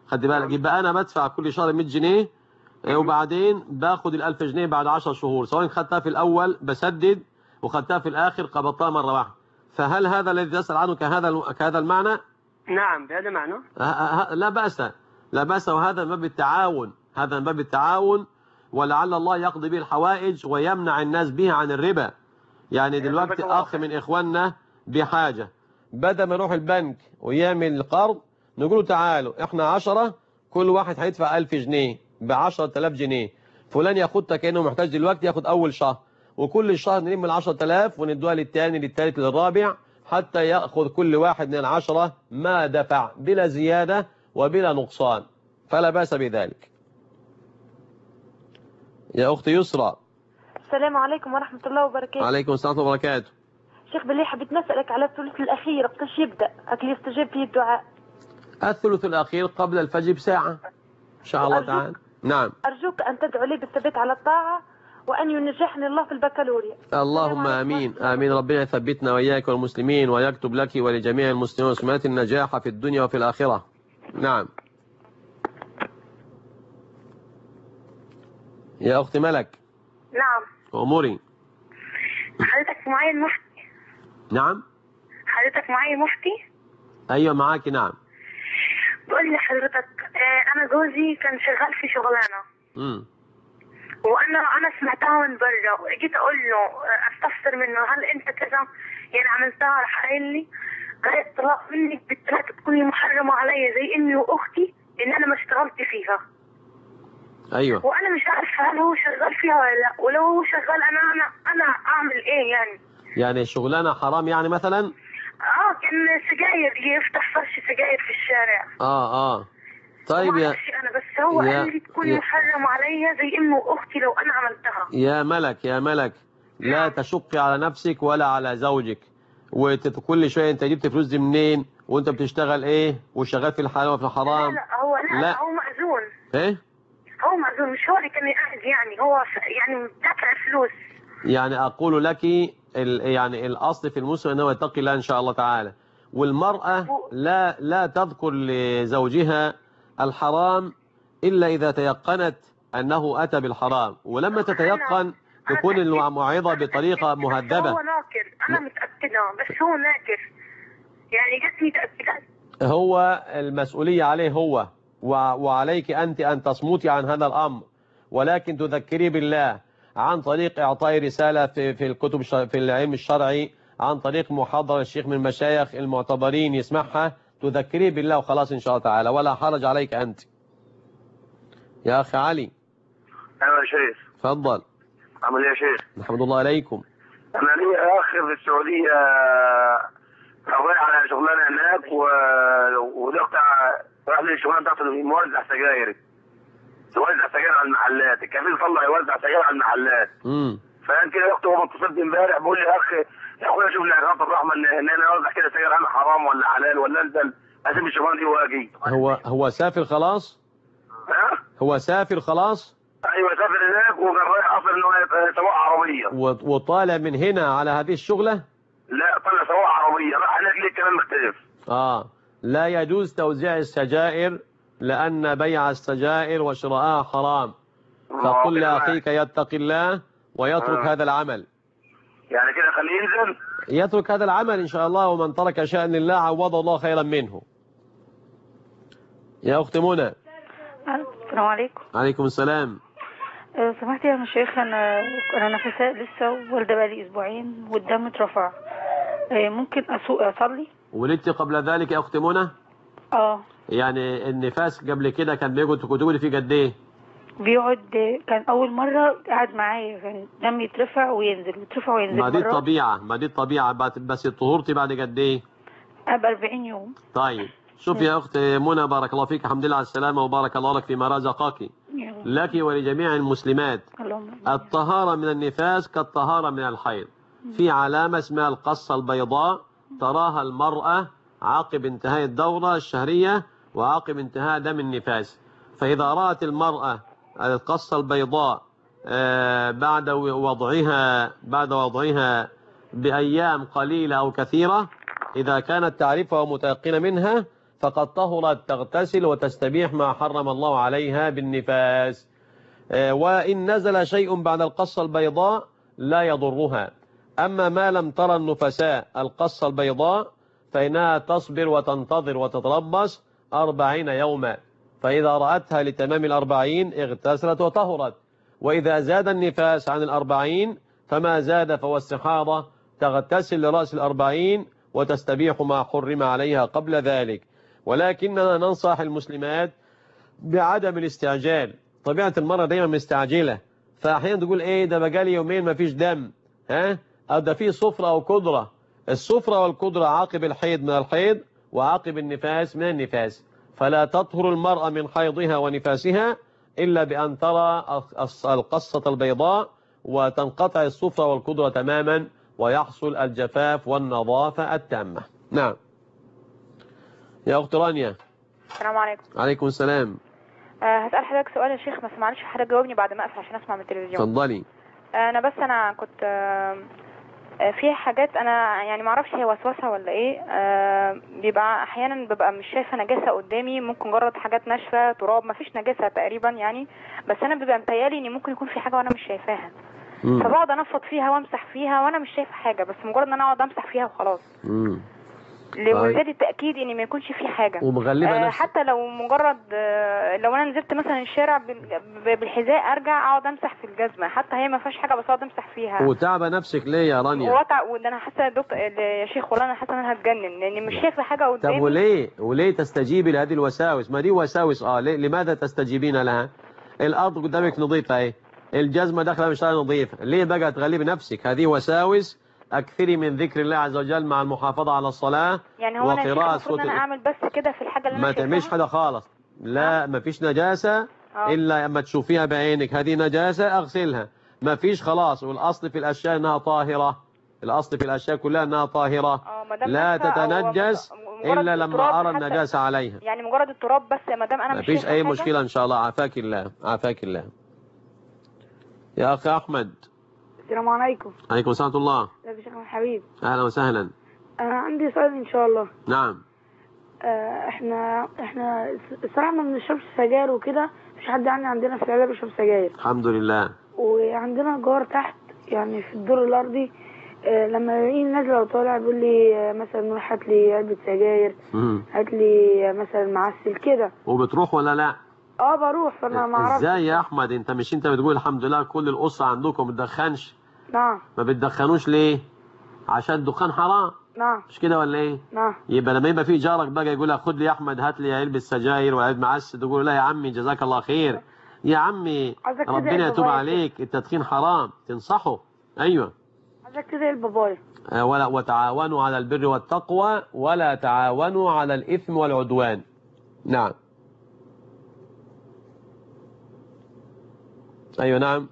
خدي بالك، يبقى انا بدفع كل شهر مية جنيه وبعدين باخد ال ألف جنيه بعد عشر شهور، سواء خدتها في الاول بسدد وخدتها في الاخر قبضتها مره واحده. فهل هذا الذي تسأل عنه كهذا كهذا المعنى؟ نعم بهذا المعنى. لا بأس، لا بأس، وهذا من باب التعاون، هذا من باب التعاون، ولعل الله يقضي به الحوائج ويمنع الناس به عن الربا. يعني دلوقتي اخ من اخواننا بحاجه، بدل ما يروح البنك ويعمل القرض نقول له تعالوا احنا عشرة، كل واحد هيدفع ألف جنيه ب عشرة آلاف جنيه، فلان ياخدها كانه محتاج دلوقتي ياخد اول شهر، وكل شهر نلم ال عشرة آلاف وندوها للثاني للثالث للرابع حتى ياخذ كل واحد من العشرة ما دفع بلا زياده وبلا نقصان، فلا باس بذلك. يا اختي يسرى. السلام عليكم ورحمة الله وبركاته. عليكم السلام وبركاته. شيخ بالله حبيت نسألك على الثلث الأخير قداش يبدأ أكل يستجاب فيه الدعاء؟ الثلث الأخير قبل الفجر بساعة إن شاء الله تعالى. نعم. أرجوك أن تدعو لي بالثبات على الطاعة وأن ينجحني الله في البكالوريا. اللهم آمين آمين. ربنا يثبتنا وإياك والمسلمين ويكتب لك ولجميع المسلمين والمسلمات النجاح في الدنيا وفي الآخرة. نعم. يا أختي ملك. نعم. أموري. حضرتك معايا المفتي. نعم. حضرتك معايا مفتي. أيوة معاكي. نعم. بقول لي حضرتك أنا جوزي كان شغال في شغلانة. امم وانا انا سمعتها من بره وجيت اقول له استفسر منه هل انت كذا يعني عملتها، راح قايل لي قال الطلاق منك بالثلاثه تكوني محرمه عليا زي امي واختي ان انا ما اشتغلت فيها. ايوه. وانا مش عارفه هل هو شغال فيها ولا لا، ولو هو شغال انا انا انا اعمل ايه يعني؟ يعني شغلانه حرام يعني مثلا؟ اه كان سجاير، يفتح فرش سجاير في الشارع. اه اه طيب يا انا بس هو قال لي تكوني محرمه عليا زي امي واختي لو انا عملتها. يا ملك يا ملك لا تشقي على نفسك ولا على زوجك، وكل شويه انت جبت فلوس دي منين وانت بتشتغل ايه وشغال في الحلال وفي الحرام؟ لا لا هو لا, لا. هو مأذون. ايه؟ هو مأذون مش هو اللي كان قاعد يعني، هو يعني دافع فلوس. يعني اقول لك يعني الاصل في المسلم انه يتقي الله ان شاء الله تعالى، والمرأة لا لا تذكر لزوجها الحرام إلا إذا تيقنت أنه أتى بالحرام، ولما تتيقن تكون الموعظة بطريقة مهذبة. هو ناكر، أنا متأكدة بس هو ناكر يعني جتني تأكدت. هو المسؤولية عليه هو، وعليك أنت أن تصمتي عن هذا الأمر، ولكن تذكري بالله عن طريق إعطاء رسالة في في الكتب في العلم الشرعي، عن طريق محاضرة الشيخ من المشايخ المعتبرين يسمعها، تذكريه بالله وخلاص إن شاء الله تعالى، ولا حرج عليك أنت. يا أخي علي. أيوة يا شيخ. تفضل. عامل إيه يا شيخ؟ الحمد لله عليكم. أنا لي أخ في السعودية رايح على شغلانة هناك و... ودقت راح لي الشغلانة بتاعته موزع سجاير. يوزع سجاير على المحلات، الكفيل طلع يوزع سجاير على المحلات. امم فأنا كده أختي هو اتصلت امبارح بيقول لي يا أخي يا أخويا شوف لي علاقة الرحمة إن أنا أوزع كده سجاير، أنا حرام ولا حلال ولا أنزل أسيب الشغلانة دي وأجي. هو هو سافر خلاص؟ ها؟ هو سافر خلاص؟ ايوه سافر هناك وكان رايح اصلا انه سواق عربيه. وطالع من هنا على هذه الشغله؟ لا طلع سواق عربيه، راح هناك ليه كلام مختلف. اه لا يجوز توزيع السجائر لان بيع السجائر وشراءها حرام. فقل لاخيك يتقي الله ويترك آه. هذا العمل. يعني كده خليه ينزل؟ يترك هذا العمل ان شاء الله، ومن ترك شيئا لله عوض الله خيرا منه. يا اخت منى. السلام عليكم. عليكم السلام. أه سمحت يا شيخ، انا انا نفساء لسه والده بقالي اسبوعين والدم اترفع، أه ممكن اسوق اصلي؟ ولدت قبل ذلك يا اخت منى؟ اه. يعني النفاس قبل كده كان بيقعد تقولي فيه قد ايه؟ بيقعد كان اول مره قعد معايا كان دم يترفع وينزل يترفع وينزل. ما دي الطبيعه ما دي الطبيعه بس طهورتي بعد قد ايه؟ ب أربعين يوم. طيب شوف يا أخت منى بارك الله فيك، الحمد لله على السلامة وبارك الله لك فيما رزقك لك ولجميع المسلمات. الطهارة من النفاس كالطهارة من الحيض، في علامة اسمها القصة البيضاء تراها المرأة عقب انتهاء الدورة الشهرية وعقب انتهاء دم النفاس. فإذا رأت المرأة القصة البيضاء بعد وضعها بعد وضعها بأيام قليلة أو كثيرة، إذا كانت تعرفها ومتيقنة منها فقد طهرت تغتسل وتستبيح ما حرم الله عليها بالنفاس. وإن نزل شيء بعد القصة البيضاء لا يضرها. أما ما لم ترى النفساء القصة البيضاء فإنها تصبر وتنتظر وتتربص أربعين يوما، فإذا رأتها لتمام الأربعين اغتسلت وطهرت. وإذا زاد النفاس عن الأربعين فما زاد فهو استحاضة، تغتسل لرأس الأربعين وتستبيح ما حرم عليها قبل ذلك. ولكننا ننصح المسلمات بعدم الاستعجال. طبيعة المرأة دايما مستعجلة، فأحيانا تقول ايه ده بقالي يومين ما فيش دم، ها أو ده فيه صفرة أو قدرة. الصفرة والقدرة عاقب الحيض من الحيض وعاقب النفاس من النفاس، فلا تطهر المرأة من حيضها ونفاسها إلا بأن ترى القصة البيضاء وتنقطع الصفرة والقدرة تماما ويحصل الجفاف والنظافة التامة. نعم يا أخت رانيا. السلام عليكم. عليكم السلام. أه هسأل حضرتك سؤال يا شيخ، بس معلش حضرتك جاوبني بعد ما أقفل عشان أسمع من التلفزيون. اتفضلي. أه أنا بس أنا كنت أه في حاجات أنا يعني معرفش هي وسوسة ولا إيه. أه بيبقى أحيانا ببقى مش شايفة نجاسة قدامي، ممكن مجرد حاجات ناشفة تراب، مفيش نجاسة تقريبا يعني، بس أنا بيبقى متهيألي إن ممكن يكون في حاجة وأنا مش شايفاها، فبقعد أنفض فيها وأمسح فيها وأنا مش شايفة حاجة، بس مجرد إن أنا أقعد أمسح فيها وخلاص. امم لمزيد التأكيد ان ما يكونش فيه حاجة. ومغلبة آه نفسك. حتى لو مجرد آه لو انا نزلت مثلا الشارع بالحذاء ارجع اقعد امسح في الجزمة، حتى هي ما فيهاش حاجة بس اقعد امسح فيها. وتعبى نفسك ليه يا رانيا؟ واتع وده انا حاسة يا دكتور يا شيخ والله انا حاسة ان انا هتجنن لاني مش شايفة حاجة قدامي. طب وليه وليه تستجيبي لهذه الوساوس؟ ما دي وساوس. اه ليه؟ لماذا تستجيبين لها؟ الارض قدامك نظيفة اهي، الجزمة داخلة مش نظيفة، ليه بقى تغلبي نفسك؟ هذه وساوس. أكثري من ذكر الله عز وجل مع المحافظة على الصلاة. يعني هو أنا المفروض أن أنا أعمل بس كده في الحاجة اللي أنا ما تعملش حاجة خالص. لا ما فيش نجاسة أوه. إلا أما تشوفيها بعينك هذه نجاسة أغسلها، ما فيش خلاص. والأصل في الأشياء أنها طاهرة، الأصل في الأشياء كلها أنها طاهرة، لا تتنجس إلا لما أرى النجاسة عليها. يعني مجرد التراب بس يا مدام أنا مش ما فيش أي مشكلة إن شاء الله. عافاك الله عافاك الله. يا أخي أحمد. السلام عليكم. عليكم السلام ورحمة الله. ازيك يا شيخ حبيب؟ أهلا وسهلا. أنا عندي سؤال إن شاء الله. نعم. آه احنا احنا الصراحة ما بنشربش سجاير وكده، مفيش حد يعني عندنا في العيلة بيشرب سجاير. الحمد لله. وعندنا جار تحت يعني في الدور الأرضي، آه لما يلاقيني نازلة وطالع بيقول لي آه مثلا روح هات لي علبة سجاير، هات لي آه مثلا معسل كده. وبتروح ولا لا؟ اه بروح، فانا ما اعرفش. ازاي يا احمد؟ انت مش انت بتقول الحمد لله كل الاسره عندكم ما بتدخنش؟ نعم. ما بتدخنوش ليه؟ عشان الدخان حرام. نعم. مش كده ولا ايه؟ نعم. يبقى لما يبقى في جارك بقى يقول لك خد لي يا احمد هات لي علبه سجاير وعلبه معسل، تقول لا يا عمي جزاك الله خير يا عمي ربنا يتوب عليك التدخين حرام، تنصحه. ايوه. عايزك كده البابايا. آه ولا وتعاونوا على البر والتقوى ولا تعاونوا على الاثم والعدوان. نعم. أيوة نعم.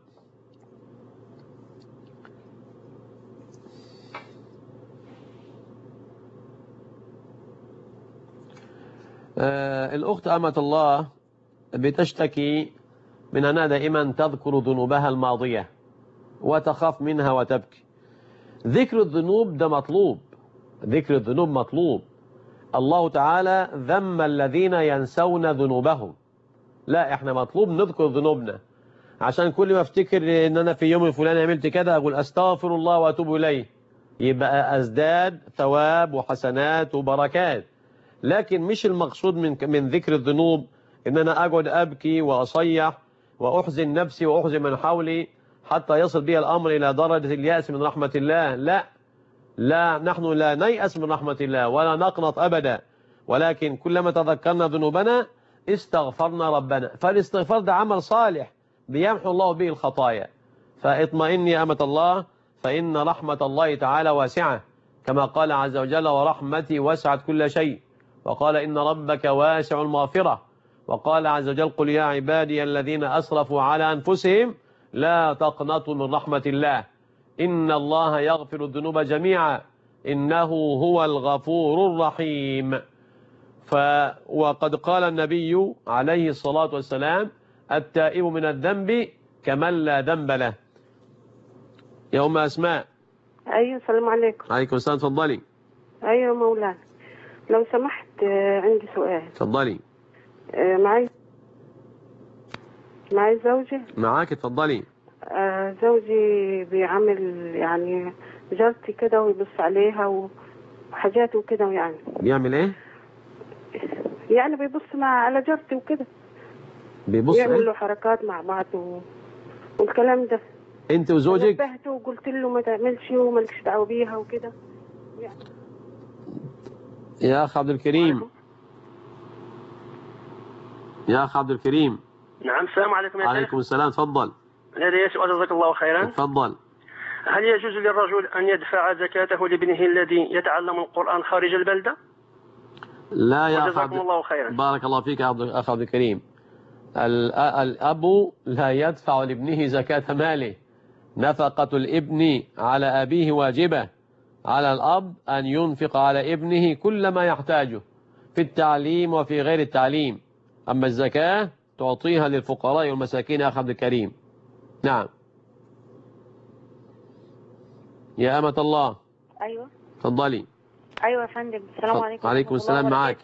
آه الأخت أمة الله بتشتكي من أنها دائما تذكر ذنوبها الماضية وتخاف منها وتبكي. ذكر الذنوب ده مطلوب، ذكر الذنوب مطلوب. الله تعالى ذم الذين ينسون ذنوبهم. لا احنا مطلوب نذكر ذنوبنا، عشان كل ما افتكر ان انا في يوم الفلاني عملت كده اقول استغفر الله واتوب اليه، يبقى ازداد ثواب وحسنات وبركات. لكن مش المقصود من من ذكر الذنوب ان انا اقعد ابكي واصيح واحزن نفسي واحزن من حولي حتى يصل بي الامر الى درجه الياس من رحمه الله. لا لا نحن لا نيأس من رحمه الله ولا نقنط ابدا، ولكن كلما تذكرنا ذنوبنا استغفرنا ربنا. فالاستغفار ده عمل صالح بيمحو الله به الخطايا. فاطمئني يا أمة الله فإن رحمة الله تعالى واسعة، كما قال عز وجل ورحمتي وسعت كل شيء، وقال إن ربك واسع المغفرة، وقال عز وجل قل يا عبادي الذين أسرفوا على أنفسهم لا تقنطوا من رحمة الله إن الله يغفر الذنوب جميعا إنه هو الغفور الرحيم. ف وقد قال النبي عليه الصلاة والسلام التائب من الذنب كمن لا ذنب له. يا أم أسماء. أيوة السلام عليكم. عليكم السلام، تفضلي. أيوة مولانا. لو سمحت آه، عندي سؤال. اتفضلي. آه، معي معي زوجي. معاك اتفضلي. آه، زوجي بيعمل يعني جارتي كده ويبص عليها وحاجات وكده يعني. بيعمل ايه؟ يعني بيبص مع على جارتي وكده. بيبص يعمل ايه؟ له حركات مع بعض و... والكلام ده. انت وزوجك؟ نبهته وقلت له ما تعملش ومالكش دعوه بيها وكده يعني. يا اخ عبد الكريم. يا اخ عبد الكريم. نعم. السلام عليكم يا شيخ. عليكم السلام. تفضل. لدي سؤال جزاك الله خيرا. تفضل. هل يجوز للرجل أن يدفع زكاته لابنه الذي يتعلم القرآن خارج البلدة؟ لا يا أخ عبد... الله خيرا. بارك الله فيك يا أخ عبد الكريم. الأب لا يدفع لابنه زكاة ماله. نفقة الابن على أبيه واجبة. على الأب أن ينفق على ابنه كل ما يحتاجه في التعليم وفي غير التعليم. أما الزكاة تعطيها للفقراء والمساكين يا أخ عبد الكريم. نعم. يا أمة الله. أيوة. تفضلي. أيوة يا فندم. السلام عليكم. وعليكم السلام. معك.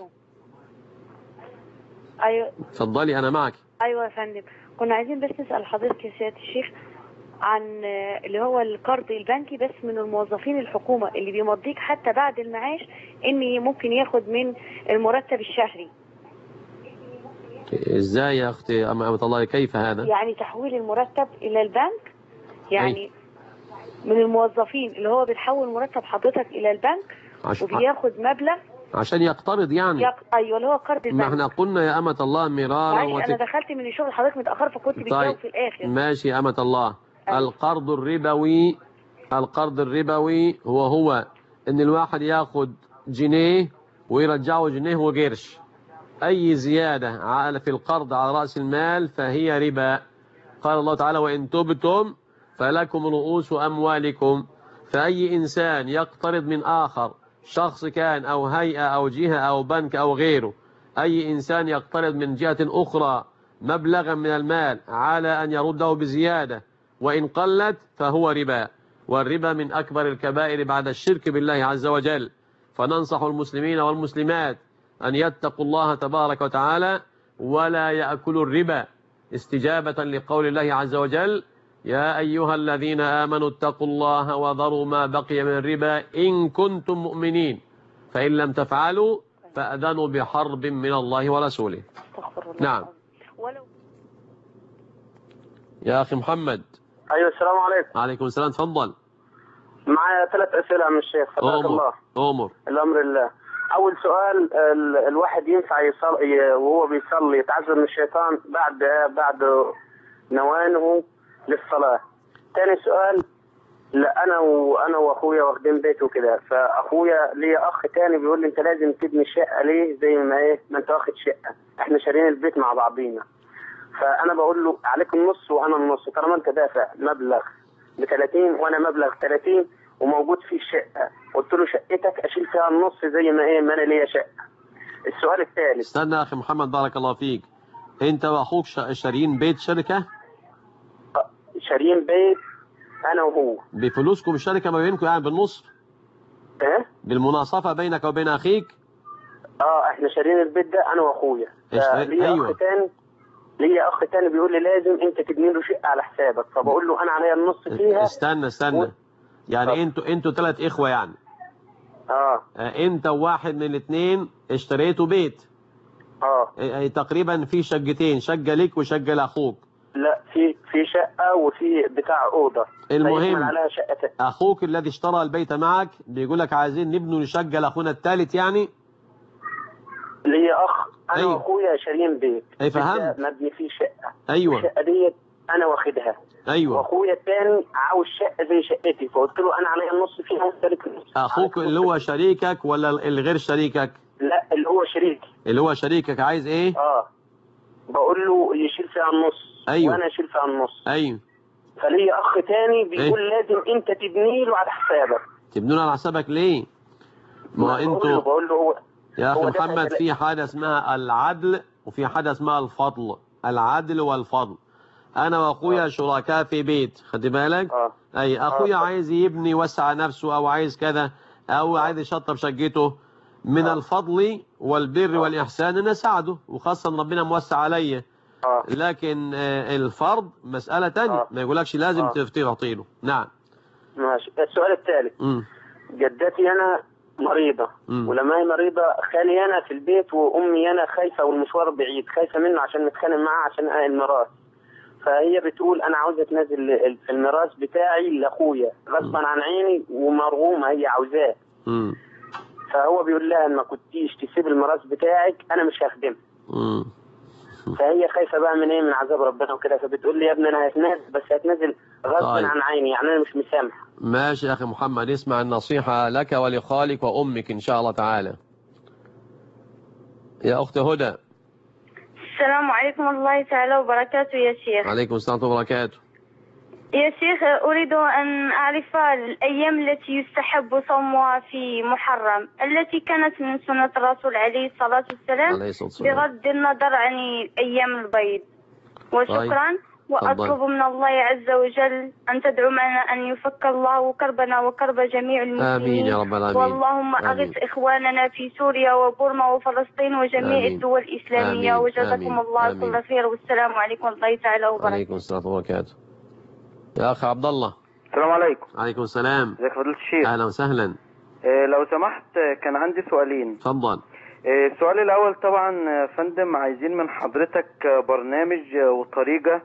أيوة. تفضلي أنا معك. أيوة يا فندم. كنا عايزين بس نسأل حضرتك يا سيادة الشيخ عن اللي هو القرض البنكي بس من الموظفين الحكومة اللي بيمضيك حتى بعد المعاش إن ممكن ياخد من المرتب الشهري. ازاي يا اختي أمة الله؟ كيف هذا؟ يعني تحويل المرتب الى البنك يعني أي. من الموظفين اللي هو بتحول مرتب حضرتك الى البنك عش... وبياخد مبلغ عشان يقترض يعني. يق... ايوه اللي هو قرض البنك. ما احنا قلنا يا أمة الله مرارا وت... انا دخلت من الشغل حضرتك متاخر فكنت بتجاوب طيب. في الاخر. ماشي يا أمة الله. أي. القرض الربوي القرض الربوي هو هو ان الواحد ياخد جنيه ويرجعه جنيه وقرش. أي زيادة في القرض على رأس المال فهي ربا. قال الله تعالى وإن تبتم فلكم رؤوس أموالكم. فأي إنسان يقترض من آخر، شخص كان أو هيئة أو جهة أو بنك أو غيره، أي إنسان يقترض من جهة أخرى مبلغا من المال على أن يرده بزيادة وإن قلت فهو ربا. والربا من أكبر الكبائر بعد الشرك بالله عز وجل. فننصح المسلمين والمسلمات أن يتقوا الله تبارك وتعالى ولا يأكلوا الربا، استجابة لقول الله عز وجل يا أيها الذين آمنوا اتقوا الله وذروا ما بقي من الربا إن كنتم مؤمنين فإن لم تفعلوا فأذنوا بحرب من الله ورسوله. نعم. يا أخي محمد. أيوة السلام عليكم. عليكم السلام. تفضل. معايا ثلاث أسئلة من الشيخ. تبارك الله. أمر. الأمر الله. أول سؤال، الواحد ينفع يصلي وهو بيصلي يتعذر من الشيطان بعد بعد نوانه للصلاة؟ ثاني سؤال، لا أنا وأنا وأخويا واخدين بيت وكده، فأخويا لي أخ تاني بيقول لي أنت لازم تبني شقة ليه زي ما إيه ما أنت واخد شقة، إحنا شارين البيت مع بعضينا. فأنا بقول له عليك النص وأنا النص، طالما أنت دافع مبلغ ب ثلاثين وأنا مبلغ ثلاثين وموجود فيه الشقة، قلت له شقتك أشيل فيها النص زي ما إيه ما أنا ليا شقة. السؤال الثالث. استنى يا أخي محمد بارك الله فيك، أنت وأخوك شارين بيت شركة؟ شارين بيت أنا وهو. بفلوسكم الشركة ما بينكم يعني بالنص؟ إيه؟ بالمناصفة بينك وبين أخيك؟ آه إحنا شارين البيت ده أنا وأخويا. ليا أيوة. أخ تاني ليا أخ تاني بيقول لي لازم أنت تبني له شقة على حسابك، فبقول له أنا عليا النص فيها. استنى استنى و... يعني طب. انتوا انتوا ثلاث إخوة يعني. آه. آه أنت وواحد من الاثنين اشتريتوا بيت. آه. آه تقريبا في شقتين، شقة لك وشقة لأخوك. لا في في شقة وفي بتاع أوضة. المهم عليها شقة. أخوك الذي اشترى البيت معك بيقول لك عايزين نبنوا شقة لأخونا الثالث يعني. لي أخ أنا أيوة. وأخويا شارين بيت. أي فهمت. مبني فيه شقة. أيوة. الشقة ديت أنا واخدها. أيوة. وأخويا الثاني عاوز شقة زي شقتي، فقلت له أنا عليا النص فيها وأنت لك النص. أخوك اللي هو شريكك ولا الغير شريكك؟ لا اللي هو شريكي. اللي هو شريكك عايز إيه؟ آه بقول له يشيل فيها النص. أيوة. وأنا أشيل فيها النص. أيوة. فلي أخ تاني بيقول إيه؟ لازم أنت تبني له على حسابك. تبنوا له على حسابك ليه؟ ما أنتوا بقول له هو يا أخي محمد في حاجة اسمها العدل وفي حاجة اسمها الفضل. العدل والفضل. أنا وأخويا آه. شركاء في بيت، خد بالك؟ آه. أي أخويا آه. عايز يبني يوسع نفسه أو عايز كذا أو عايز يشطب شقته، من الفضل والبر والإحسان أن أساعده، وخاصة ربنا موسع عليا. آه. لكن الفرض مسألة تانية. آه. ما يقولكش لازم آه. تعطيله. نعم. ماشي. السؤال الثالث، جدتي أنا مريضة، م. ولما هي مريضة خالي أنا في البيت وأمي أنا خايفة والمشوار بعيد، خايفة منه عشان نتخانق معاه عشان الميراث. فهي بتقول أنا عاوزة تنزل في الميراث بتاعي لأخويا غصبا عن عيني ومرغومة هي عاوزاه. فهو بيقول لها ما كنتيش تسيب الميراث بتاعك أنا مش هخدمك. فهي خايفة بقى من إيه، من عذاب ربنا وكده، فبتقول لي يا ابني أنا هتنزل بس هتنزل غصبا طيب. عن عيني، يعني أنا مش مسامح. ماشي يا أخي محمد، اسمع النصيحة لك ولخالك وأمك إن شاء الله تعالى. يا أخت هدى. السلام عليكم ورحمة الله تعالى وبركاته يا شيخ. عليكم السلام وبركاته. يا شيخ أريد أن أعرف الأيام التي يستحب صومها في محرم التي كانت من سنة الرسول عليه الصلاة والسلام بغض النظر عن أيام البيض. وشكرا. طيب. وأطلب من الله عز وجل أن تدعو معنا أن يفك الله كربنا وكرب جميع المسلمين. آمين يا رب العالمين. واللهم أغث إخواننا في سوريا وبورما وفلسطين وجميع آمين. الدول الإسلامية. آمين. وجزاكم الله آمين. كل خير، والسلام عليكم ورحمة الله تعالى وبركاته. وعليكم السلام وبركاته. يا أخي عبد الله. السلام عليكم. عليكم السلام. ازيك فضيلة الشيخ؟ أهلا وسهلا. إيه لو سمحت كان عندي سؤالين. اتفضل. إيه السؤال الأول طبعا فندم عايزين من حضرتك برنامج وطريقة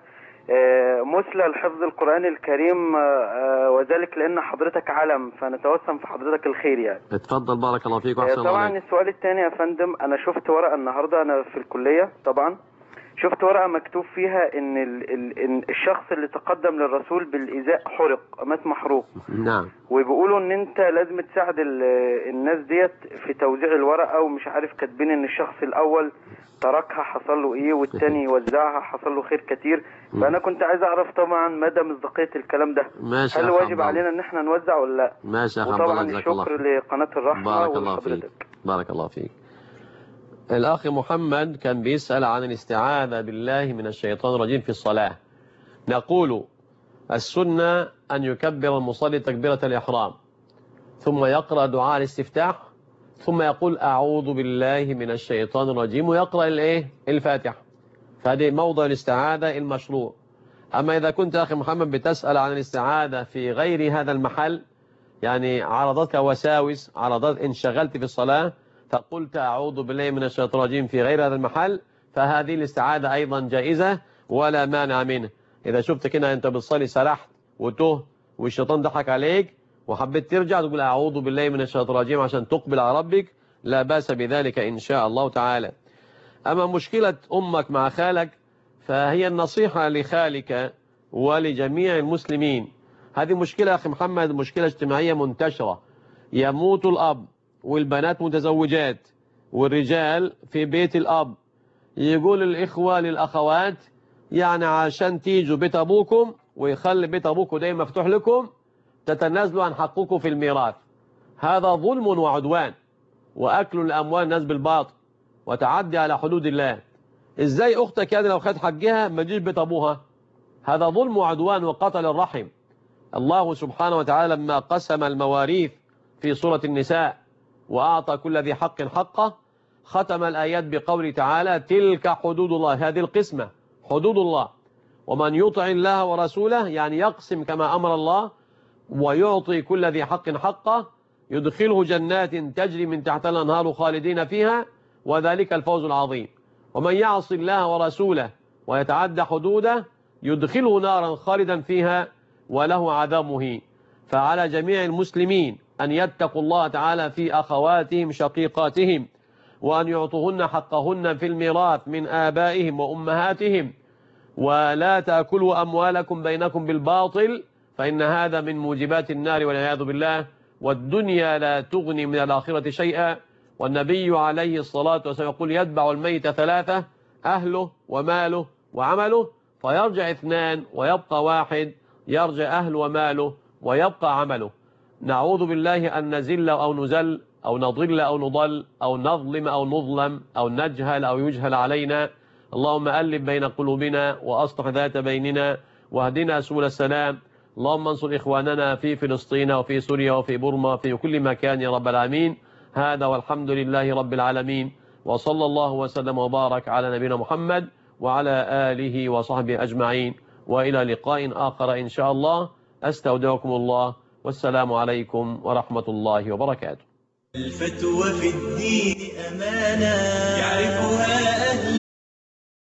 مثلى لحفظ القرآن الكريم، وذلك لأن حضرتك علم فنتوسم في حضرتك الخير يعني. اتفضل بارك الله فيك وأحسن الله طبعا عليك. السؤال الثاني يا فندم، أنا شفت ورقة النهاردة أنا في الكلية، طبعا شفت ورقة مكتوب فيها إن, ال ال إن الشخص اللي تقدم للرسول بالإيذاء حرق، مات محروق. نعم. وبيقولوا إن أنت لازم تساعد الناس ديت في توزيع الورقة، ومش عارف كاتبين إن الشخص الأول تركها حصل له ايه والتاني وزعها حصل له خير كتير. فانا كنت عايز اعرف طبعا مدى مصداقيه الكلام ده. ماشي. هل واجب علينا ان احنا نوزع ولا لا؟ ماشي يا وطبعا الشكر لقناه الرحمه. بارك الله فيك. بارك الله فيك. الاخ محمد كان بيسال عن الاستعاذه بالله من الشيطان الرجيم في الصلاه. نقول السنه ان يكبر المصلي تكبيره الاحرام ثم يقرا دعاء الاستفتاح ثم يقول أعوذ بالله من الشيطان الرجيم ويقرأ الإيه؟ الفاتحة. فهذه موضع الاستعاذة المشروع. أما إذا كنت أخي محمد بتسأل عن الاستعاذة في غير هذا المحل، يعني عرضتك وساوس، عرضت انشغلت في الصلاة فقلت أعوذ بالله من الشيطان الرجيم في غير هذا المحل، فهذه الاستعاذة أيضا جائزة ولا مانع منه. إذا شفت كده أنت بتصلي سرحت وته والشيطان ضحك عليك وحبيت ترجع تقول أعوذ بالله من الشيطان الرجيم عشان تقبل على ربك، لا بأس بذلك إن شاء الله تعالى. أما مشكلة أمك مع خالك فهي النصيحة لخالك ولجميع المسلمين. هذه مشكلة أخي محمد، مشكلة اجتماعية منتشرة. يموت الأب والبنات متزوجات والرجال في بيت الأب، يقول الإخوة للأخوات يعني عشان تيجوا بيت أبوكم ويخلي بيت أبوكم دايما مفتوح لكم تتنازلوا عن حقكم في الميراث. هذا ظلم وعدوان وأكل الأموال الناس بالباطل وتعدي على حدود الله. إزاي أختك هذه لو خدت حقها ما تجيش بيت أبوها؟ هذا ظلم وعدوان وقتل الرحم. الله سبحانه وتعالى لما قسم المواريث في سورة النساء وأعطى كل ذي حق حقه ختم الآيات بقوله تعالى تلك حدود الله. هذه القسمة حدود الله، ومن يطع الله ورسوله يعني يقسم كما أمر الله ويعطي كل ذي حق حقه يدخله جنات تجري من تحتها الأنهار خالدين فيها وذلك الفوز العظيم. ومن يعص الله ورسوله ويتعدى حدوده يدخله نارا خالدا فيها وله عذاب مهين. فعلى جميع المسلمين أن يتقوا الله تعالى في أخواتهم شقيقاتهم وأن يعطوهن حقهن في الميراث من آبائهم وأمهاتهم، ولا تأكلوا أموالكم بينكم بالباطل فإن هذا من موجبات النار والعياذ بالله، والدنيا لا تغني من الآخرة شيئا. والنبي عليه الصلاة والسلام يقول يتبع الميت ثلاثة: أهله وماله وعمله، فيرجع اثنان ويبقى واحد، يرجع أهله وماله ويبقى عمله. نعوذ بالله أن نزل أو نزل أو نضل أو نضل أو نظلم أو نظلم أو نجهل أو يجهل علينا. اللهم ألف بين قلوبنا وأصلح ذات بيننا واهدنا سبل السلام. اللهم انصر إخواننا في فلسطين وفي سوريا وفي بورما وفي كل مكان يا رب العالمين. هذا والحمد لله رب العالمين، وصلى الله وسلم وبارك على نبينا محمد وعلى آله وصحبه أجمعين، وإلى لقاء آخر إن شاء الله. أستودعكم الله، والسلام عليكم ورحمة الله وبركاته. الفتوى في الدين أمانة